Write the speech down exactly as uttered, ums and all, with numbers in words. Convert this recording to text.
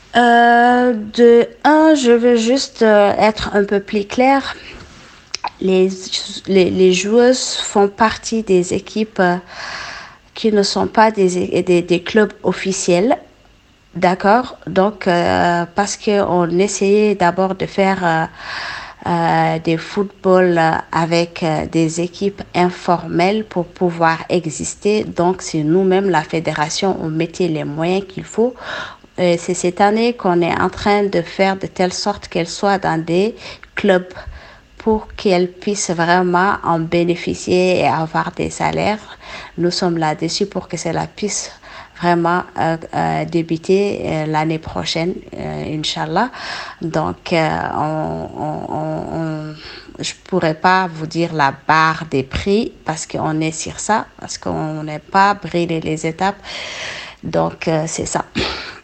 Euh, de un, je veux juste euh, être un peu plus clair. Les, les, les joueuses font partie des équipes euh, qui ne sont pas des, des, des clubs officiels. D'accord. Donc, euh, parce qu'on essayait d'abord de faire euh, euh, des footballs euh, avec euh, des équipes informelles pour pouvoir exister. Donc, c'est nous-mêmes, la fédération, on mettait les moyens qu'il faut. Euh, c'est cette année qu'on est en train de faire de telle sorte qu'elles soient dans des clubs pour qu'elles puissent vraiment en bénéficier et avoir des salaires. Nous sommes là-dessus pour que cela puisse vraiment euh, euh, débuter euh, l'année prochaine, euh, Inch'Allah. Donc, euh, on, on, on, je ne pourrais pas vous dire la barre des prix parce qu'on est sur ça, parce qu'on n'est pas brûlé les étapes. Donc, euh, c'est ça.